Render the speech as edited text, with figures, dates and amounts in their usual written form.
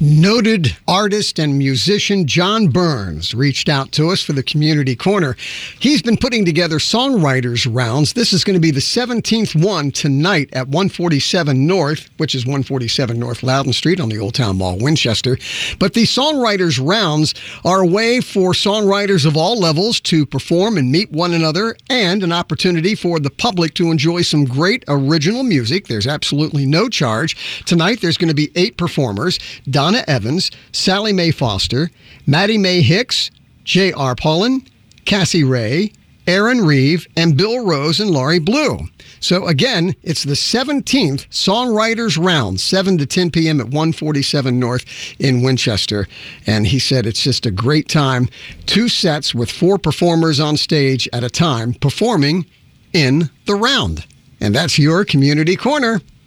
Noted artist and musician John Burns reached out to us for the Community Corner. He's been putting together songwriters rounds. This is going to be the 17th one tonight at 147 North, which is 147 North Loudon Street on the Old Town Mall, Winchester. But these songwriters rounds are a way for songwriters of all levels to perform and meet one another, and an opportunity for the public to enjoy some great original music. There's absolutely no charge. Tonight there's going to be 8 performers: Donna Evans, Sally Mae Foster, Maddie Mae Hicks, J.R. Paulin, Cassie Ray, Aaron Reeve, and Bill Rose and Laurie Blue. So again, it's the 17th Songwriters Round, 7 to 10 p.m. at 147 North in Winchester. And he said it's just a great time. 2 sets with 4 performers on stage at a time performing in the round. And that's your Community Corner.